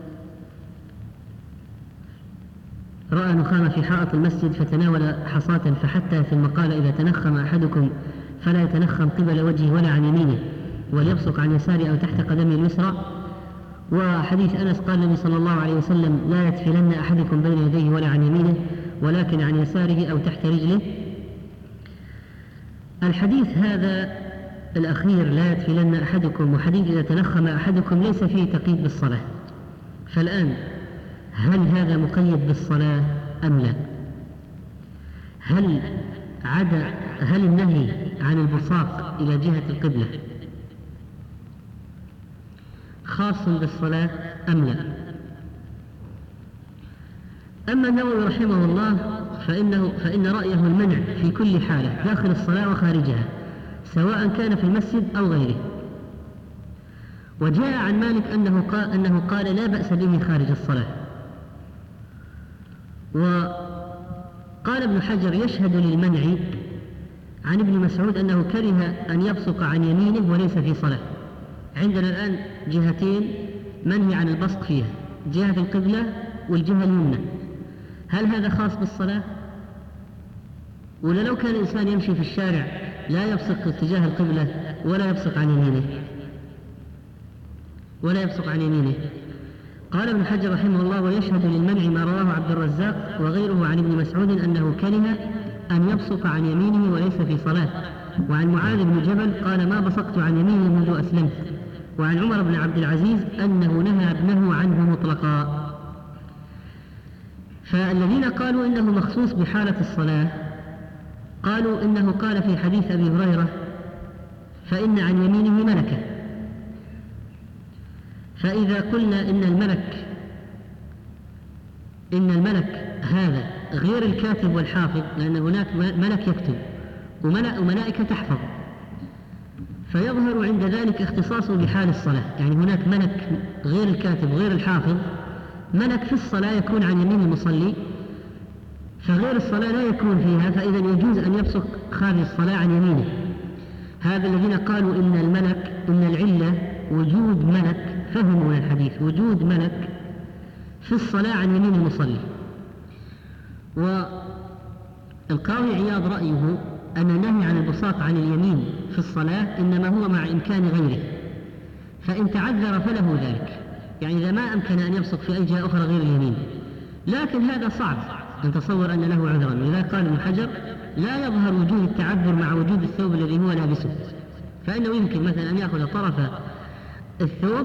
رأى نخامة في حائط المسجد فتناول حصاة فحتى، ثم قال: إذا تنخم أحدكم فلا يتنخم قبل وجهه ولا عن يمينه، وليبصق عن يساره أو تحت قدمه اليسرى. وحديث أنس قال النبي صلى الله عليه وسلم: لا يدفلن أحدكم بين يديه ولا عن يمينه، ولكن عن يساره أو تحت رجله. الحديث هذا الأخير لا يدفلن أحدكم، وحديث إذا تنخم أحدكم ليس فيه تقييد بالصلاة. فالآن هل هذا مقيد بالصلاة أم لا؟ هل النهي عن البصاق إلى جهة القبلة خاص بالصلاة أم لا؟ أما النووي رحمه الله فإن رأيه المنع في كل حالة داخل الصلاة وخارجها، سواء كان في المسجد أو غيره. وجاء عن مالك أنه قال لا بأس به خارج الصلاة. وقال ابن حجر يشهد للمنع عن ابن مسعود أنه كره أن يبصق عن يمينه وليس في صلاة. عندنا الآن جهتين منهي عن البصق فيها: جهة القبلة والجهة اليمنى. هل هذا خاص بالصلاة؟ ولا لو كان الإنسان يمشي في الشارع لا يبصق اتجاه القبلة ولا يبصق عن يمينه؟ قال ابن حجر رحمه الله: ويشهد للمنع ما رواه عبد الرزاق وغيره عن ابن مسعود أنه كره أن يبصق عن يمينه وليس في صلاة. وعن معاذ بن جبل قال: ما بصقت عن يميني منذ أسلمت. وعن عمر بن عبد العزيز أنه نهى ابنه عنه مطلقا. فالذين قالوا إنه مخصوص بحالة الصلاة قالوا إنه قال في حديث أبي هريرة: فإن عن يمينه ملكة. فإذا قلنا إن الملك هذا غير الكاتب والحافظ، لأن هناك ملك يكتب وملائكة تحفظ، فيظهر عند ذلك اختصاصه بحال الصلاة. يعني هناك ملك غير الكاتب غير الحافظ، ملك في الصلاة يكون عن يمين المصلي، فغير الصلاة لا يكون فيها، فإذا يجوز أن يبصق خارج الصلاة عن يمينه. هذا الذين قالوا إن العلة وجود ملك، فهموا من الحديث وجود ملك في الصلاة عن يمين المصلي. والقاضي عياض رأيه أن النهي عن البصاق عن اليمين في الصلاة إنما هو مع إمكان غيره، فإن تعذر فله ذلك، يعني إذا ما أمكن أن يبصق في أي جهة أخرى غير اليمين. لكن هذا صعب أن تصور أن له عذرا، لذلك قال ابن حجر: لا يظهر وجود التعذر مع وجود الثوب الذي هو لابسه، فإنه يمكن مثلا أن يأخذ طرف الثوب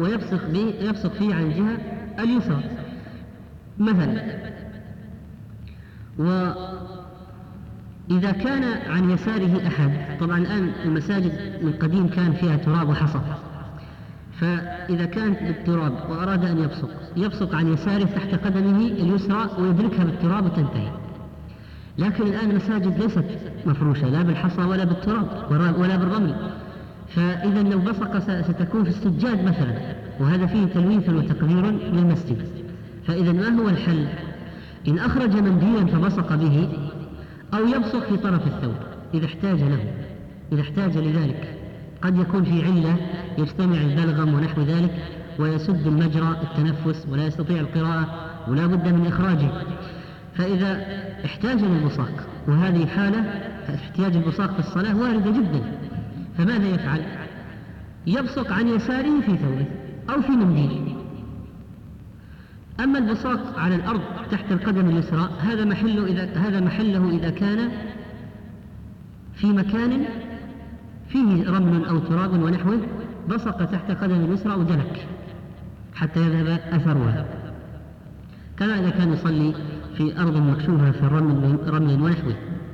ويبصق فيه عن الجهة اليسرى مثلا. وإذا كان عن يساره أحد، طبعا الآن المساجد من قديم كان فيها تراب وحصى، فإذا كانت بالتراب وأراد أن يبصق عن يساره تحت قدمه اليسرى ويدركها بالتراب وتنتهي. لكن الآن المساجد ليست مفروشة لا بالحصى ولا بالتراب ولا بالرمل، فإذا لو بصق ستكون في السجاد مثلا، وهذا فيه تلويث وتقدير للمسجد. فإذا ما هو الحل؟ إن أخرج منديلا فبصق به، أو يبصق في طرف الثوب إذا احتاج لذلك. قد يكون في علة يجتمع البلغم ونحو ذلك ويسد المجرى التنفس ولا يستطيع القراءة ولا بد من إخراجه، فإذا احتاج للبصاق، وهذه حالة احتياج البصاق في الصلاة واردة جدا، فماذا يفعل؟ يبصق عن يساره في ثوبه أو في منديل. أما البصاق على الأرض تحت القدم اليسرى هذا محله إذا كان في مكان فيه رمل أو تراب ونحوه، بصق تحت قدم اليسرى ودلك حتى يذهب أثرها، كما إذا كان يصلي في أرض مكشوفة في رمل ونحوه.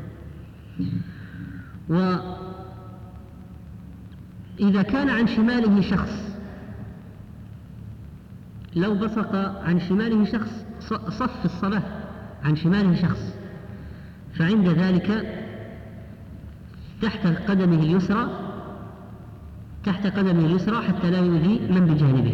وإذا كان عن شماله شخص، لو بصق عن شماله شخص صف الصلاة عن شماله شخص، فعند ذلك تحت قدمه اليسرى حتى لا يؤذي من بجانبه.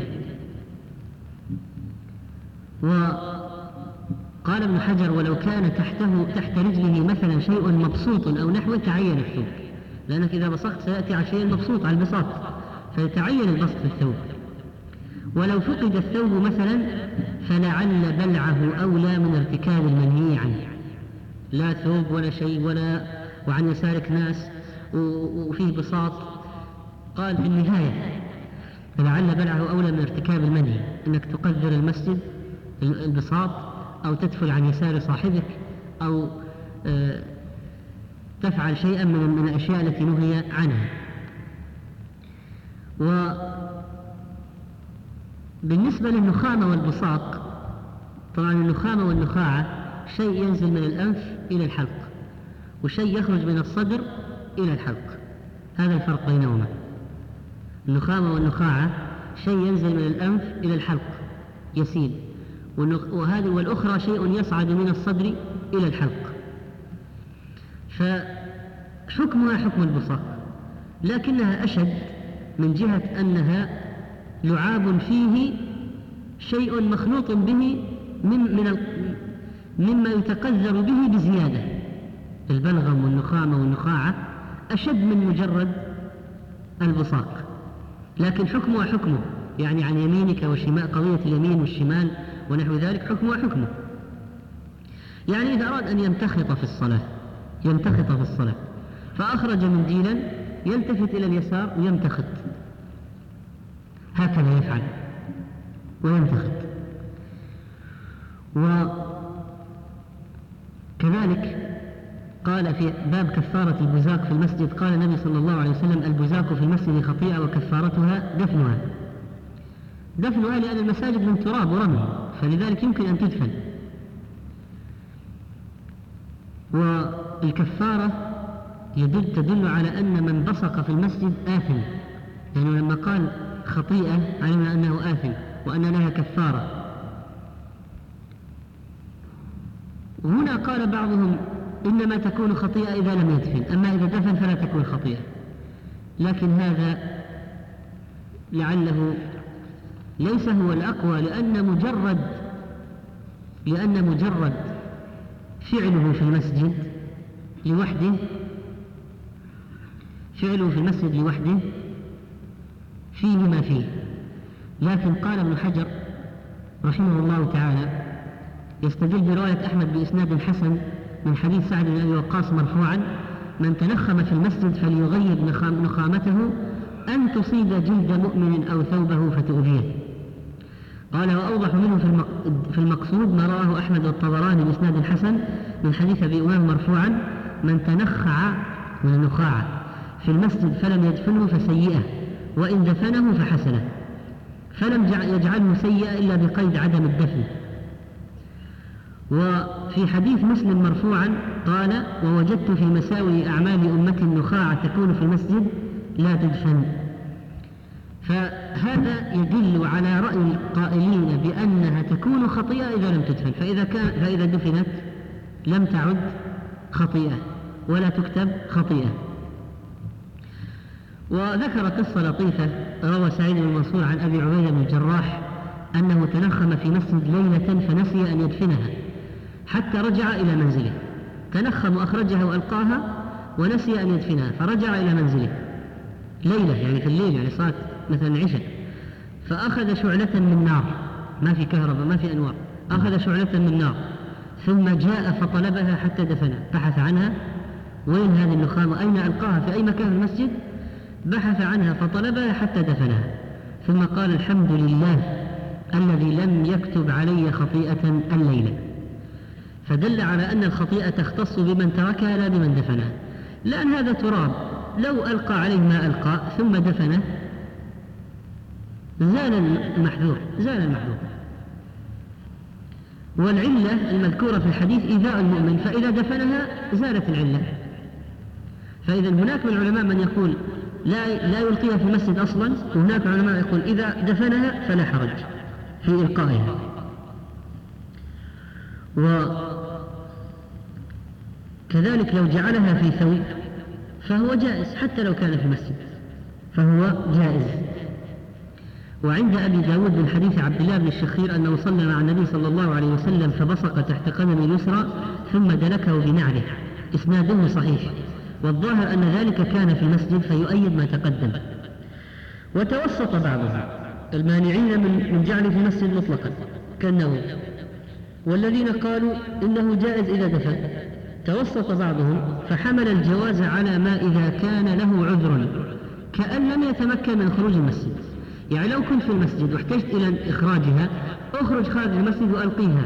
وقال ابن حجر: ولو كان تحت رجله مثلا شيء مبسوط أو نحوه تعين الثوب، لأنك إذا بصقت سيأتي على شيء مبسوط على البساط فيتعين البسط في الثوب. ولو فقد الثوب مثلا فلعل بلعه أولى من ارتكاب المنهي عنه، لا ثوب ولا شيء وعن يسارك ناس وفيه بساط. قال في النهاية فلعل بلعه أولى من ارتكاب المنهي، أنك تقدر المسجد البساط أو تدفل عن يسار صاحبك أو تفعل شيئا من الأشياء التي نهي عنها. وبالنسبة للنخامة والبصاق، طبعا النخامة والنخاعة شيء ينزل من الأنف إلى الحلق، وشيء يخرج من الصدر إلى الحلق، هذا الفرق بينهما. النخامة والنخاعة شيء ينزل من الأنف إلى الحلق يسيل، وهذه والأخرى شيء يصعد من الصدر إلى الحلق، فحكمها حكم البصاق، لكنها أشد من جهة أنها لعاب فيه شيء مخلوط به مما يتقذر به بزيادة. البلغم والنخامة والنخاعة أشد من مجرد البصاق، لكن حكمها حكمه، يعني عن يمينك وشمال، قضية اليمين والشمال ونحو ذلك حكمها حكمه. يعني إذا أراد أن يمتخط في الصلاة فأخرج منديلا يلتفت إلى اليسار ويمتخط، هكذا يفعل ويمتخط. وكذلك قال في باب كفارة البزاق في المسجد، قال النبي صلى الله عليه وسلم: البزاق في المسجد خطيئة وكفارتها دفنها لأن المساجد من تراب ورمل، فلذلك يمكن أن تدفن. والكفارة تدل على أن من بصق في المسجد آثم، لأنه يعني لما قال خطيئة علمنا أنه آثم وأن لها كفارة. وهنا قال بعضهم إنما تكون خطيئة إذا لم يدفن، أما إذا دفن فلا تكون خطيئة، لكن هذا لعله ليس هو الأقوى، لأن مجرد فعله في المسجد لوحده فيه ما فيه. لكن قال ابن حجر رحمه الله تعالى يستدل برواية أحمد بإسناد حسن من حديث سعد بن أبي وقاص مرفوعا: من تنخم في المسجد فليغير نخامته أن تصيب جلد مؤمن أو ثوبه فتؤذيه. قال: وأوضح منه في المقصود ما رواه أحمد والطبراني بإسناد حسن من حديث أبي أمامة مرفوعا: من تنخع من النخاعة في المسجد فلم يدفنه فسيئة، وإن دفنه فحسنة، فلم يجعله سيئة إلا بقيد عدم الدفن. وفي حديث مسلم مرفوعا قال: ووجدت في مساوي أعمال أمتي النخاع تكون في المسجد لا تدفن. فهذا يدل على رأي القائلين بأنها تكون خطيئة إذا لم تدفن، فإذا دفنت لم تعد خطيئة ولا تكتب خطيئة. وذكر قصة لطيفة روى سعيد بن منصور عن أبي عبيدة بن الجراح أنه تنخم في مسجد ليلة فنسي أن يدفنها حتى رجع إلى منزله. تنخم وأخرجها وألقاها ونسي أن يدفنها، فرجع إلى منزله ليلة، يعني في الليل، يعني صارت مثلا عشاء، فأخذ شعلة من نار، ما في كهرباء ما في أنوار، أخذ شعلة من نار ثم جاء فطلبها حتى دفنها، بحث عنها، وين هذه النخامة، أين ألقاها، في أي مكان في المسجد، بحث عنها فطلبها حتى دفنها، ثم قال: الحمد لله الذي لم يكتب علي خطيئة الليلة. فدل على أن الخطيئة تختص بمن تركها لا بمن دفنها، لأن هذا تراب لو ألقى عليه ما ألقى ثم دفنه زال المحذور. والعلة المذكورة في الحديث إيذاء المؤمن، فإذا دفنها زالت العلة. فإذا هناك من العلماء من يقول لا يلقيها في المسجد أصلا، وهناك علماء يقول إذا دفنها فلا حرج في إلقائها. وكذلك لو جعلها في ثوب فهو جائز، حتى لو كان في المسجد فهو جائز. وعند أبي داود من حديث عبد الله بن الشخير أنه صلى مع النبي صلى الله عليه وسلم فبصق تحت قدمه اليسرى ثم دلكه بنعله، إسناده صحيح، والظاهر أن ذلك كان في المسجد فيؤيد ما تقدم. وتوسط بعضهم المانعين من جعله في المسجد مطلقا كالنووي، والذين قالوا إنه جائز إذا دفن. توسط بعضهم فحمل الجواز على ما إذا كان له عذر، كأن لم يتمكن من خروج المسجد. يعني لو كنت في المسجد واحتجت إلى إخراجها، أخرج خارج المسجد وألقيها،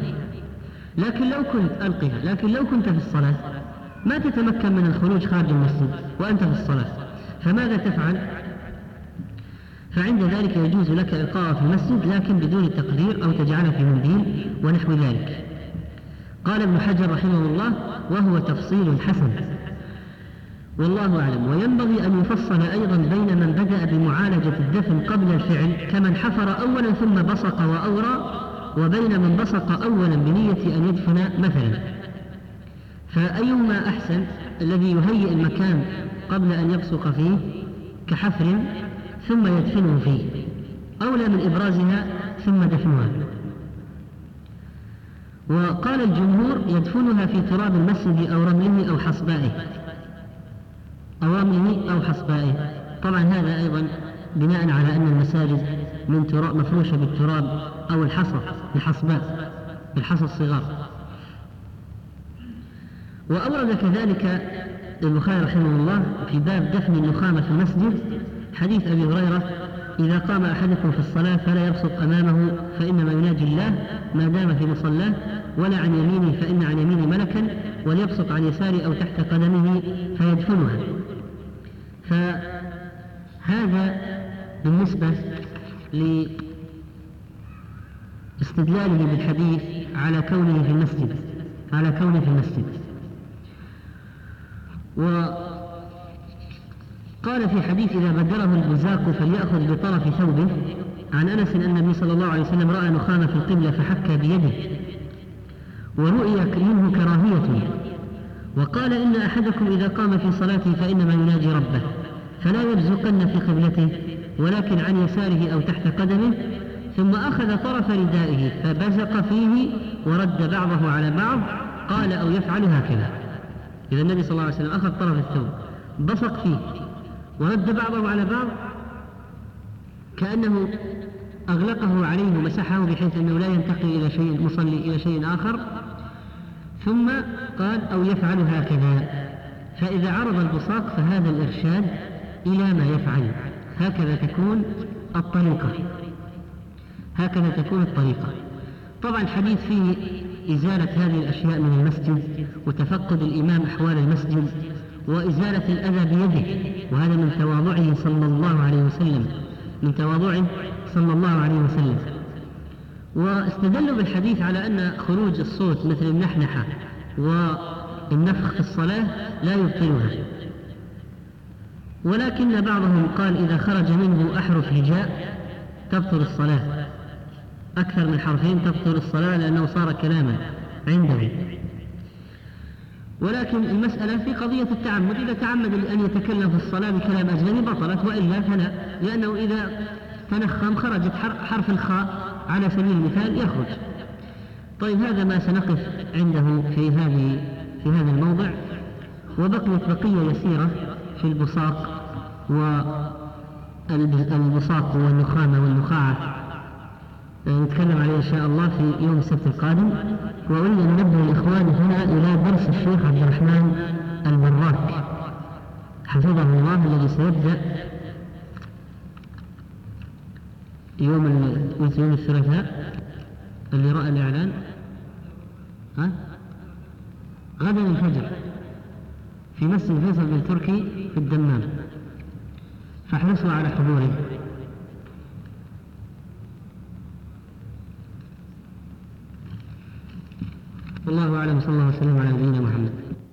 لكن لو كنت في الصلاة ما تتمكن من الخروج خارج المسجد وأنت في الصلاة، فماذا تفعل؟ فعند ذلك يجوز لك إلقاءها في المسجد لكن بدون تقدير، أو تجعلها في منديل ونحو ذلك. قال ابن حجر رحمه الله: وهو تفصيل حسن والله أعلم. وينبغي أن يفصل أيضا بين من بدأ بمعالجة الدفن قبل الفعل كمن حفر أولا ثم بصق وأورى، وبين من بصق أولا بنية أن يدفن مثلا. فأيهما أحسن؟ الذي يهيئ المكان قبل أن يبصق فيه كحفر ثم يدفنه فيه، أولى من إبرازها ثم دفنها. وقال الجمهور: يدفنها في تراب المسجد أو رمله أو حصبائه. طبعا هذا أيضا بناء على أن المساجد من تراب مفروشة بالتراب أو الحصى بالحصباء، بالحصى الصغار. وأورد كذلك البخاري رحمه الله في باب دفن النخامة في المسجد حديث أبي هريرة: إذا قام أحدكم في الصلاة فلا يبصق أمامه فإنما يناجي الله ما دام في مصلاه، ولا عن يمينه فإن عن يمينه ملكا، وليبصق عن يساره أو تحت قدمه فيدفنها. فهذا بالنسبة لاستدلاله بالحديث على كونه في المسجد. وقال في حديث: إذا بدره البزاق فليأخذ بطرف ثوبه. عن أنس أن النبي صلى الله عليه وسلم رأى نخامة في القبلة فحك بيده، ورؤي منه كراهية. وقال: إن أحدكم إذا قام في صلاته فإنما يناجي ربه، فلا يبزقن في قبلته ولكن عن يساره أو تحت قدمه. ثم أخذ طرف ردائه فبزق فيه ورد بعضه على بعض، قال: أو يفعل هكذا. إذا النبي صلى الله عليه وسلم أخذ طرف الثوب بصق فيه ورد بعضه على بعض، كأنه أغلقه عليه ومسحه بحيث أنه لا ينتقل إلى شيء مصلي إلى شيء آخر، ثم قال: أو يفعل هكذا. فإذا عرض البصاق فهذا الإرشاد إلى ما يفعل. هكذا تكون الطريقة. طبعا الحديث فيه إزالة هذه الأشياء من المسجد، وتفقد الإمام أحوال المسجد، وإزالة الأذى بيده، وهذا من تواضعه صلى الله عليه وسلم. واستدلوا بالحديث على أن خروج الصوت مثل النحنحة والنفخ في الصلاة لا يبطلها، ولكن بعضهم قال إذا خرج منه أحرف هجاء تبطل الصلاة، أكثر من حرفين تبطل الصلاة لأنه صار كلاما عنده. ولكن المسألة في قضية التعمد، إذا تعمد أن يتكلم في الصلاة بكلام أجنبي بطلت، وإلا فلا، لأنه إذا تنخم خرجت حرف الخاء على سبيل المثال يخرج. طيب هذا ما سنقف عنده في هذا الموضع، وبقيت بقية يسيرة في البصاق والبصاق والنخامة والنخاعة نتكلم عليه إن شاء الله في يوم السبت القادم. وأريد أن ننبه الإخوان هنا إلى درس الشيخ عبد الرحمن البراك حفظه الله الذي سيبدأ يوم الثلاثاء اللي رأى الإعلان غدا الفجر في مسجد فيصل بن تركي في الدمام، فاحرصوا على حضوره. والله أعلم، صلى الله وسلم على نبينا محمد.